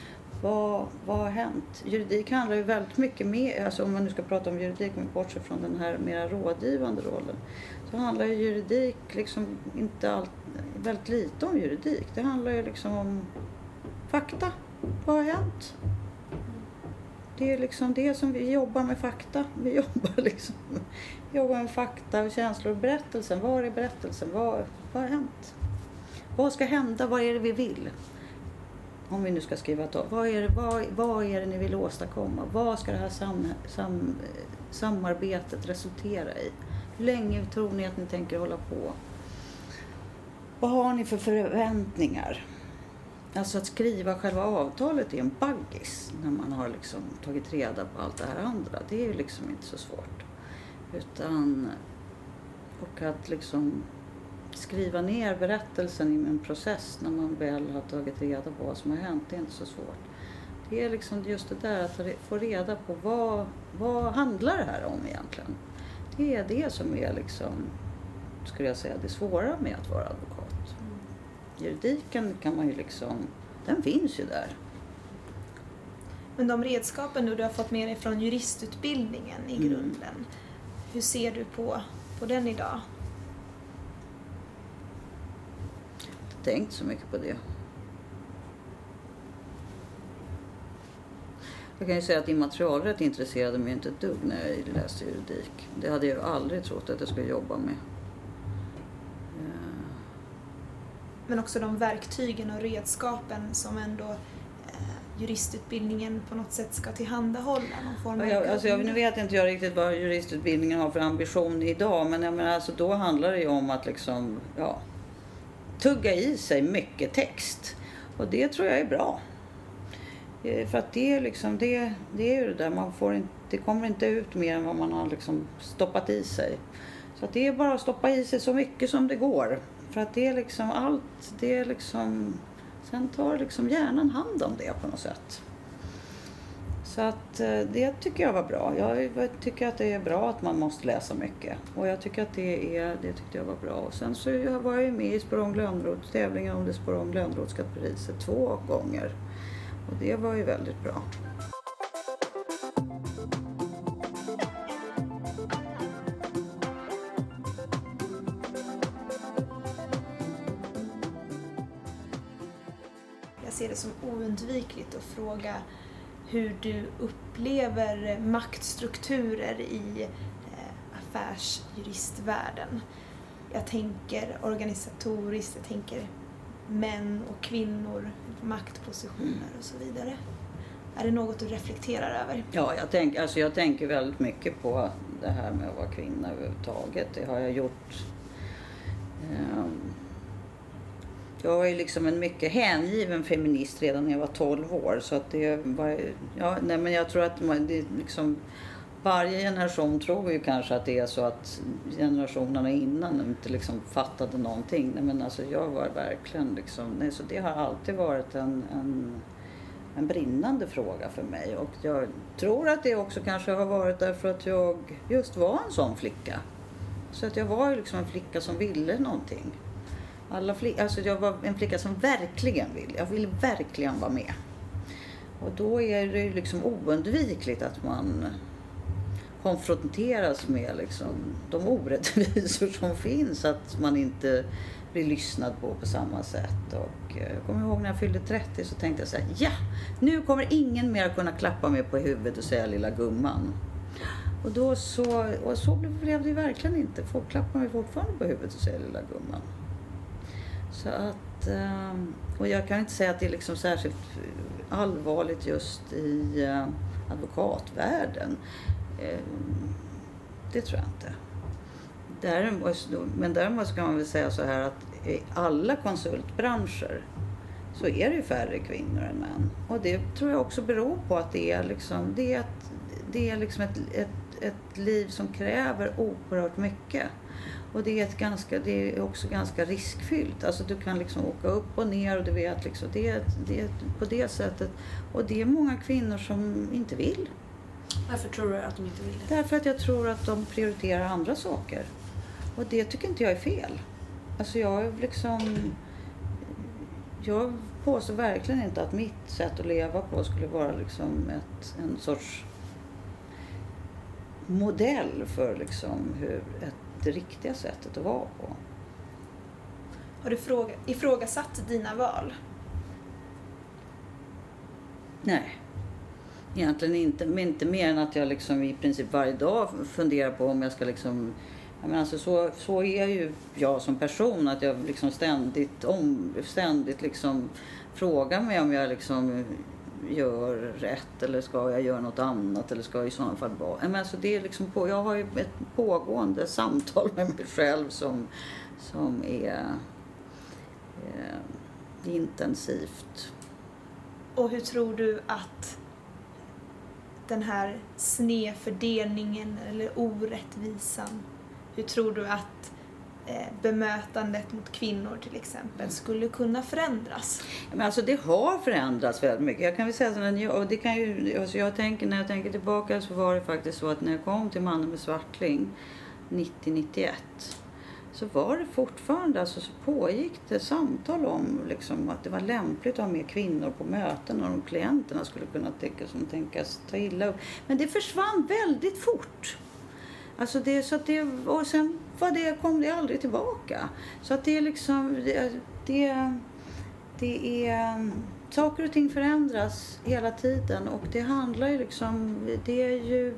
vad, vad har hänt? Juridik handlar ju väldigt mycket mer, alltså om man nu ska prata om juridik, men bortsett från den här mera rådgivande rollen, så handlar ju juridik liksom inte allt, väldigt lite om juridik. Det handlar ju liksom om fakta. Vad har hänt? Det är liksom det som vi jobbar med, fakta. Vi jobbar liksom vi jobbar med fakta och känslor och berättelsen. Vad är berättelsen? Vad, vad har hänt? Vad ska hända? Vad är det vi vill? Om vi nu ska skriva ett av. Vad är det, vad, vad är det ni vill åstadkomma? Vad ska det här sam, sam, samarbetet resultera i? Hur länge tror ni att ni tänker hålla på? Vad har ni för förväntningar? Alltså att skriva själva avtalet är en baggis när man har liksom tagit reda på allt det här andra. Det är ju liksom inte så svårt. Utan, och att liksom skriva ner berättelsen i en process när man väl har tagit reda på vad som har hänt, det är inte så svårt. Det är liksom just det där att få reda på vad, vad handlar det här om egentligen. Det är det som är liksom, skulle jag säga, det svåra med att vara advokat. Juridiken kan man ju liksom, den finns ju där. Men de redskapen nu du har fått med dig från juristutbildningen i grunden, mm. hur ser du på, på den idag? Jag har tänkt så mycket på det. Jag kan ju säga att immaterialrätt intresserade mig inte ett dugg när jag läste juridik. Det hade jag aldrig trott att jag skulle jobba med. Men också de verktygen och redskapen som ändå eh, juristutbildningen på något sätt ska tillhandahålla. Någon form av jag, alltså jag, nu vet inte jag riktigt vad juristutbildningen har för ambition idag. Men jag menar, alltså, då handlar det ju om att liksom, ja, tugga i sig mycket text. Och det tror jag är bra. För att det är liksom, det, det är ju det där, man får inte, det kommer inte ut mer än vad man har liksom stoppat i sig. Så att det är bara att stoppa i sig så mycket som det går. För att det är liksom allt, det är liksom, sen tar liksom hjärnan hand om det på något sätt. Så att det tycker jag var bra. Jag tycker att det är bra att man måste läsa mycket. Och jag tycker att det är, det tyckte jag var bra. Och sen så var jag med i Sporrong-Lönnroths tävlingen om det Sporrong-Lönnrothska priset två gånger. Och det var ju väldigt bra. Jag ser det som oundvikligt att fråga hur du upplever maktstrukturer i eh, affärsjuristvärlden. Jag tänker organisatoriskt, jag tänker män och kvinnor, maktpositioner och så vidare. Är det något du reflekterar över? Ja, jag, tänk, alltså jag tänker väldigt mycket på det här med att vara kvinna överhuvudtaget. Det har jag gjort. Um, jag är liksom en mycket hängiven feminist redan när jag var tolv år. Så att det var, ja, nej, men jag tror att man, det liksom, varje generation tror ju kanske att det är så att generationerna innan inte liksom fattade någonting. Nej, men alltså jag var verkligen liksom, nej, så det har alltid varit en, en, en brinnande fråga för mig. Och jag tror att det också kanske har varit därför att jag just var en sån flicka. Så att jag var liksom en flicka som ville någonting. Alla flick, alltså jag var en flicka som verkligen ville. Jag ville verkligen vara med. Och då är det liksom oundvikligt att man konfronteras med liksom de orättvisor som finns. Att man inte blir lyssnad på på samma sätt. Och jag kommer ihåg när jag fyllde trettio så tänkte jag så här: ja, nu kommer ingen mer kunna klappa mig på huvudet och säga lilla gumman. Och då så, och så blev det verkligen inte. Folk klappar mig fortfarande på huvudet och säger lilla gumman. Så att, och jag kan inte säga att det är liksom särskilt allvarligt just i advokatvärlden. Det tror jag inte. Däremot, men däremot så kan man väl säga så här att i alla konsultbranscher så är det ju färre kvinnor än män. Och det tror jag också beror på att det är liksom, det är ett, det är liksom ett, ett, ett liv som kräver oerhört mycket. Och det är, ett ganska, det är också ganska riskfyllt. Alltså du kan liksom åka upp och ner och du vet liksom, det är, det är på det sättet. Och det är många kvinnor som inte vill. Varför tror du att de inte vill det? Därför att jag tror att de prioriterar andra saker. Och det tycker inte jag är fel. Alltså jag liksom... jag påstår verkligen inte att mitt sätt att leva på skulle vara liksom ett, en sorts modell för liksom hur ett, det riktiga sättet att vara på. Har du fråga, ifrågasatt dina val? Nej. Egentligen inte, men inte mer än att jag liksom i princip varje dag funderar på om jag ska liksom... Jag menar, alltså så, så är ju jag som person, att jag liksom ständigt, om, ständigt liksom frågar mig om jag liksom gör rätt eller ska jag göra något annat eller ska jag i sådana fall vara... Men alltså det är liksom på, jag har ju ett pågående samtal med mig själv som, som är eh, intensivt. Och hur tror du att den här snedfördelningen eller orättvisan, hur tror du att eh, bemötandet mot kvinnor till exempel skulle kunna förändras? Men alltså det har förändrats väldigt mycket. Jag kan väl säga så, och det kan ju, alltså jag tänker, när jag tänker tillbaka så var det faktiskt så att när jag kom till Mannen med Svartling nittio nittioett så var det fortfarande, alltså så pågick det samtal om liksom att det var lämpligt att ha med kvinnor på möten och de klienterna skulle kunna tänka, som tänkas ta illa upp. Men det försvann väldigt fort. Alltså det, så att det, och sen var det, kom det aldrig tillbaka. Så att det är liksom, det, det, det är, saker och ting förändras hela tiden och det handlar ju liksom, det är ju...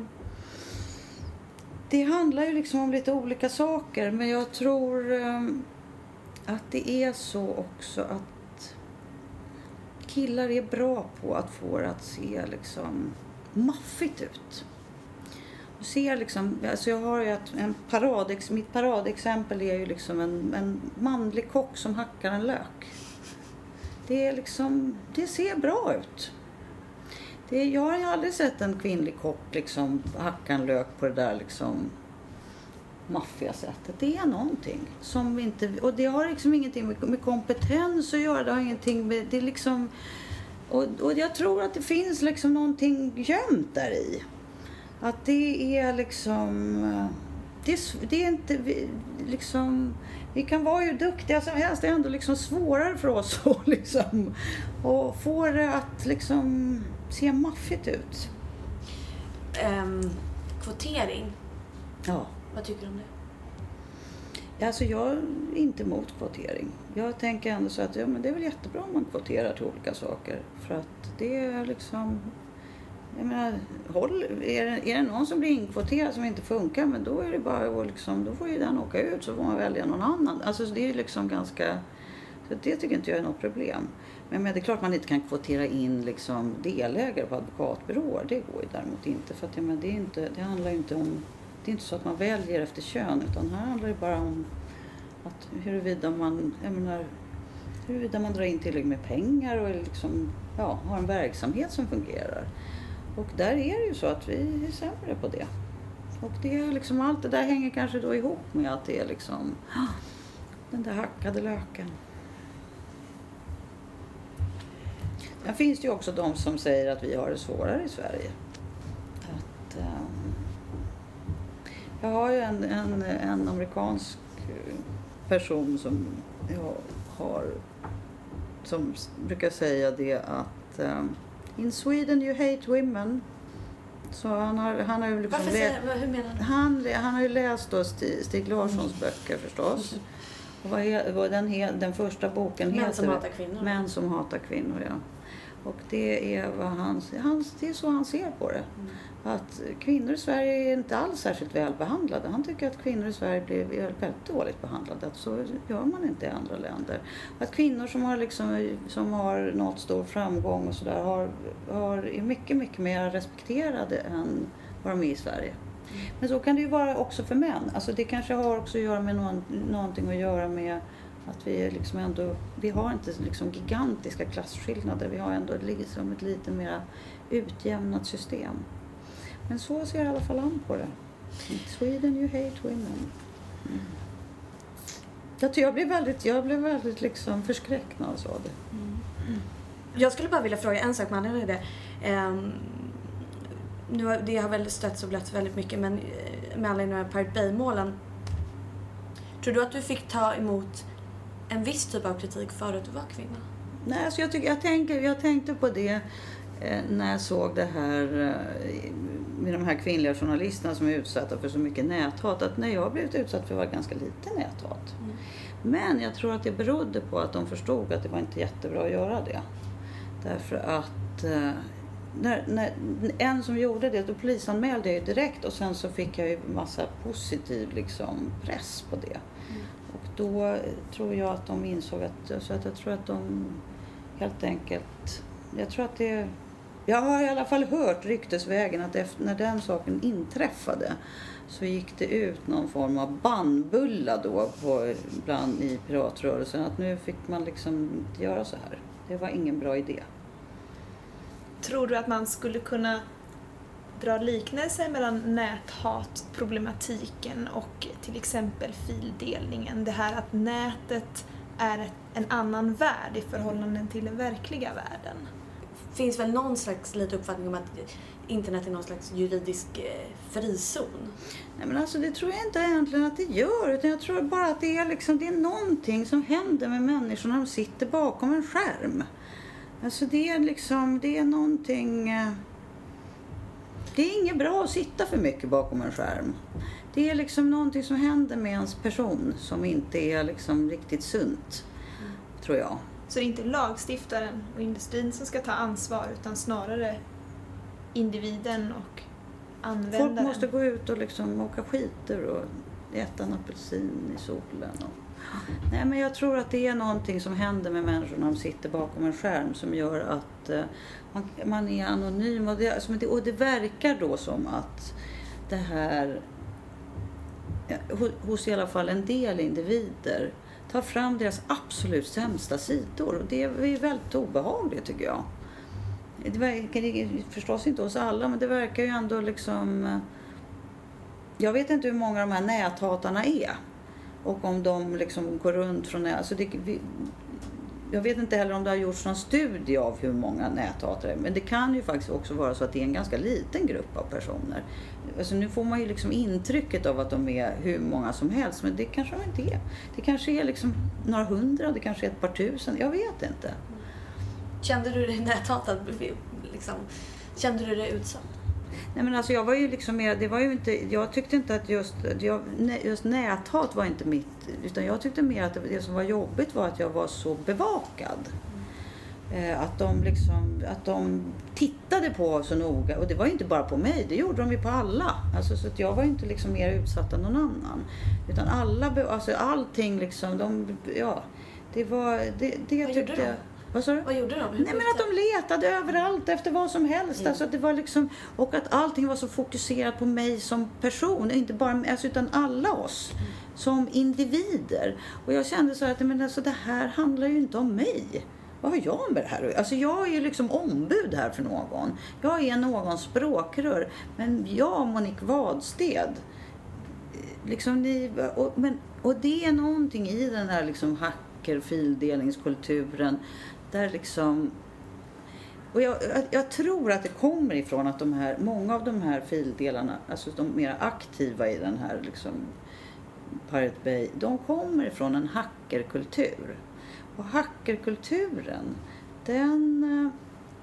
Det handlar ju liksom om lite olika saker, men jag tror um, att det är så också att killar är bra på att få det att se liksom maffigt ut. Och ser liksom, alltså jag har ju ett, en paradex, mitt paradexempel är ju liksom en, en manlig kock som hackar en lök. Det är liksom, det ser bra ut. Det, jag har ju aldrig sett en kvinnlig kock liksom hacka en lök på det där liksom maffiga sättet. Det är någonting som inte, och det har liksom ingenting med, med kompetens att göra, det har ingenting med, det är liksom, och, och jag tror att det finns liksom någonting gömt där i. Att det är liksom, det är, det är inte liksom, vi kan vara ju duktiga som helst, det är ändå liksom svårare för oss att liksom, och få det att liksom se maffigt ut. Um, kvotering. Ja. Vad tycker du om det? Alltså jag är inte emot kvotering. Jag tänker ändå så att ja, men det är väl jättebra om man kvoterar till olika saker. För att det är liksom... Jag menar, håll, är, det, är det någon som blir inkvoterad som inte funkar, men då är det bara att liksom, då får ju den åka ut så får man välja någon annan. Alltså det är liksom ganska... Så det tycker inte jag är något problem. Men, men det är klart man inte kan kvotera in liksom delägare på advokatbyråer. Det går ju däremot inte. För att ja, men det, är inte, det handlar ju inte om... Det är inte så att man väljer efter kön, utan här handlar det bara om att huruvida man, jag menar, huruvida man drar in tillräckligt med pengar och liksom, ja, har en verksamhet som fungerar. Och där är det ju så att vi är sämre på det. Och det är liksom, allt det där hänger kanske då ihop med att det är liksom den där hackade löken. Sen finns det ju också de som säger att vi har det svårare i Sverige. Att... Um, Jag har ju en, en, en amerikansk person som jag har, som brukar säga det att um, in Sweden you hate women. Så han har, han har ju liksom Varför säger, lä- hur menar du? Han, han har ju läst då Stig, Stig Larssons mm. böcker förstås. Mm. Och vad, he, vad den, he, den första boken Män heter som hatar kvinnor. Män som hatar kvinnor, ja. Och det är, vad han, han, det är så han ser på det. Mm. Att kvinnor i Sverige är inte alls särskilt väl behandlade. Han tycker att kvinnor i Sverige blir väldigt dåligt behandlade. Att så gör man inte i andra länder. Att kvinnor som har, liksom, som har nått stor framgång och sådär har, har, är mycket, mycket mer respekterade än vad de är i Sverige. Mm. Men så kan det ju vara också för män. Alltså det kanske har också att göra med någon, någonting att göra med att vi liksom ändå, vi har inte liksom gigantiska klasskillnader. Vi har ändå liksom ett lite mer utjämnat system. Men så ser jag i alla fall an på det. In Sweden you hate women. Mm. Jag, jag blev väldigt, jag blev väldigt liksom förskräckt när jag sa det. Mm. Mm. Jag skulle bara vilja fråga en sak med anledning av det. Um, nu har, det har väl stötts och blötts väldigt mycket, men med anledning av Pirate Bay-målen. Tror du att du fick ta emot en viss typ av kritik för att du var kvinna? Nej, alltså jag, tycker, jag, tänker, jag tänkte på det eh, när jag såg det här eh, med de här kvinnliga journalisterna som är utsatta för så mycket näthat. Att när jag har blivit utsatt för var ganska lite näthat. Mm. Men jag tror att det berodde på att de förstod att det var inte jättebra att göra det. Därför att eh, när, när, en som gjorde det, då polisanmälde jag ju direkt och sen så fick jag ju massa positiv liksom, press på det. Mm. Och då tror jag att de insåg att, så att jag tror att de helt enkelt, jag tror att det, jag har i alla fall hört ryktesvägen att efter, när den saken inträffade så gick det ut någon form av bannbulla då på, bland i piratrörelsen att nu fick man liksom inte göra så här. Det var ingen bra idé. Tror du att man skulle kunna dra liknelser mellan näthatproblematiken och till exempel fildelningen? Det här att nätet är en annan värld i förhållande till den verkliga världen. Finns väl någon slags lite uppfattning om att internet är någon slags juridisk frizon? Nej, men alltså det tror jag inte egentligen att det gör, utan jag tror bara att det är liksom, det är någonting som händer med människor när de sitter bakom en skärm. Alltså det är liksom, det är någonting, det är inget bra att sitta för mycket bakom en skärm. Det är liksom någonting som händer med ens person som inte är liksom riktigt sunt, mm. tror jag. Så det är inte lagstiftaren och industrin som ska ta ansvar utan snarare individen och användaren? Folk måste gå ut och liksom åka skiter och äta en apelsin i solen. Och... Nej, men jag tror att det är någonting som händer med människor när de sitter bakom en skärm som gör att uh, man, man är anonym. Och det, alltså, och det verkar då som att det här, hos, hos i alla fall en del individer, tar fram deras absolut sämsta sidor. Och det är väldigt obehagligt tycker jag. Det verkar förstås inte hos alla, men det verkar ju ändå liksom... Jag vet inte hur många de här näthatarna är. Och om de liksom går runt från... Alltså det, vi, jag vet inte heller om det har gjorts någon studie av hur många näthatare. Men det kan ju faktiskt också vara så att det är en ganska liten grupp av personer. Alltså nu får man ju liksom intrycket av att de är hur många som helst. Men det kanske de inte är. Det kanske är liksom några hundra, det kanske är ett par tusen. Jag vet inte. Kände du dig näthatad? Liksom, kände du dig utsatt? Nej, men alltså jag var ju liksom mer, det var ju inte, jag tyckte inte att just, jag, just näthat var inte mitt, utan jag tyckte mer att det, det som var jobbigt var att jag var så bevakad. Mm. Eh, att de liksom, att de tittade på så noga, och det var ju inte bara på mig, det gjorde de ju på alla. Alltså så att jag var ju inte liksom mer utsatt än någon annan. Utan alla, alltså allting liksom, de, ja, det var, det, det Vad tyckte gjorde de? Vad sa du? Vad gjorde de? Nej, men att de letade överallt efter vad som helst. Mm. Alltså att det var liksom, och att allting var så fokuserat på mig som person. Inte bara, alltså, utan alla oss. Mm. Som individer. Och jag kände så här att men alltså, det här handlar ju inte om mig. Vad har jag med det här? Alltså jag är ju liksom ombud här för någon. Jag är någons språkrör. Men jag, Monique Wadsted. Liksom ni, och, men, och det är någonting i den här liksom hacker-fildelningskulturen. Där liksom, och jag, jag tror att det kommer ifrån att de här, många av de här fildelarna, alltså de mer aktiva i den här liksom Pirate Bay, de kommer ifrån en hackerkultur. Och hackerkulturen, den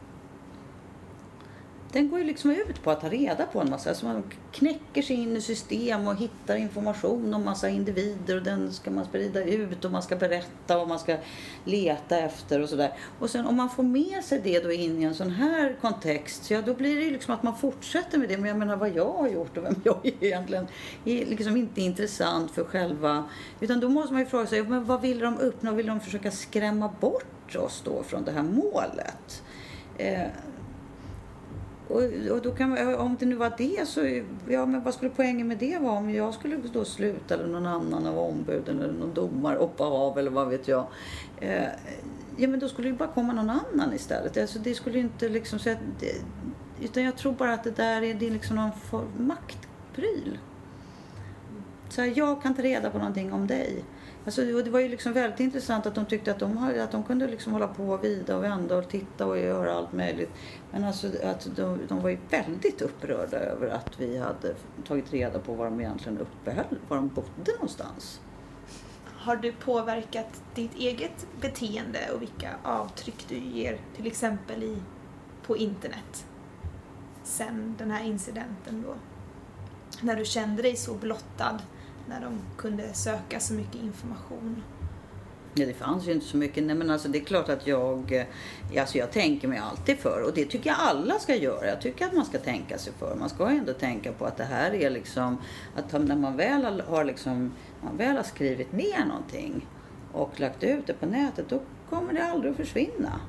den går ju liksom ut på att ta reda på en massa. Alltså man knäcker sig in i system och hittar information om massa individer. Och den ska man sprida ut och man ska berätta och man ska leta efter och sådär. Och sen om man får med sig det då in i en sån här kontext. Ja, då blir det ju liksom att man fortsätter med det. Men jag menar vad jag har gjort och vem jag är egentligen är liksom inte intressant för själva. Utan då måste man ju fråga sig, men vad vill de uppnå? Vill de försöka skrämma bort oss då från det här målet? Eh, Och, och då kan man, om det nu var det så, ja men vad skulle poängen med det vara om jag skulle då sluta eller någon annan av ombuden eller någon domare hoppa av eller vad vet jag. Eh, ja men då skulle det bara komma någon annan istället. Alltså det skulle inte liksom så att det, utan jag tror bara att det där är, det är liksom någon form, maktpryl. Så här, jag kan ta reda på någonting om dig. Alltså, och det var ju liksom väldigt intressant att de tyckte att de, hade, att de kunde liksom hålla på och vida och vända och titta och göra allt möjligt. Men alltså, att de, de var ju väldigt upprörda över att vi hade tagit reda på var de egentligen uppehöll, var de bodde någonstans. har du påverkat ditt eget beteende och vilka avtryck du ger till exempel i, på internet sen den här incidenten då? När du kände dig så blottad, när de kunde söka så mycket information. Ja, det fanns ju inte så mycket. Nej, men alltså det är klart att jag, alltså jag tänker mig alltid för. Och det tycker jag alla ska göra. Jag tycker att man ska tänka sig för. Man ska ju ändå tänka på att det här är liksom, att när man väl har liksom, man väl har skrivit ner någonting och lagt ut det på nätet, då kommer det aldrig att försvinna.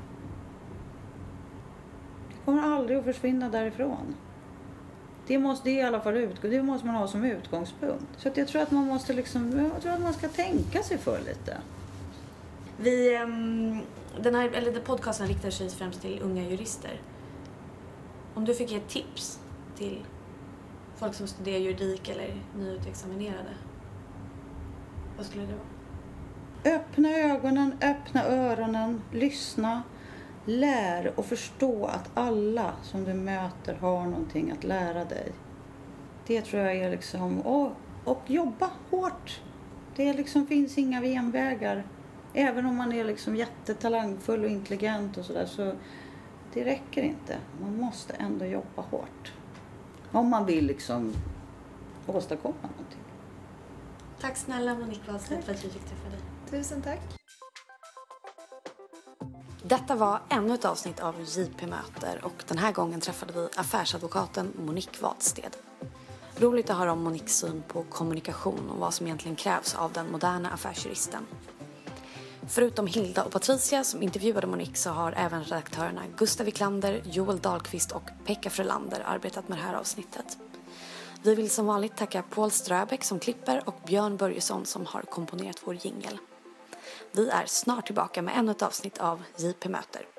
Det kommer aldrig att försvinna därifrån. Det måste i alla fall utgå. Det måste man ha som utgångspunkt. Så att jag tror att man måste liksom, jag tror att man ska tänka sig för lite. Vi, den här, eller den podcasten riktar sig främst till unga jurister. Om du fick ge ett tips till folk som studerar juridik eller nyutexaminerade, vad skulle det vara? Öppna ögonen, öppna öronen, lyssna, lär och förstå att alla som du möter har någonting att lära dig. Det tror jag är liksom, och, och jobba hårt. Det liksom finns inga genvägar. Även om man är liksom jättetalangfull och intelligent och sådär, så det räcker inte. Man måste ändå jobba hårt. Om man vill liksom åstadkomma någonting. Tack snälla Monique Wadstedt för att vi fick träffa dig. Tusen tack. Detta var ännu ett avsnitt av J P Möter och den här gången träffade vi affärsadvokaten Monique Wadstedt. Roligt att höra om Moniques syn på kommunikation och vad som egentligen krävs av den moderna affärsjuristen. Förutom Hilda och Patricia som intervjuade Monique så har även redaktörerna Gustav Wiklander, Joel Dahlqvist och Pekka Frölander arbetat med det här avsnittet. Vi vill som vanligt tacka Paul Ströbeck som klipper och Björn Börjesson som har komponerat vår jingle. Vi är snart tillbaka med ännu ett avsnitt av J P Möter.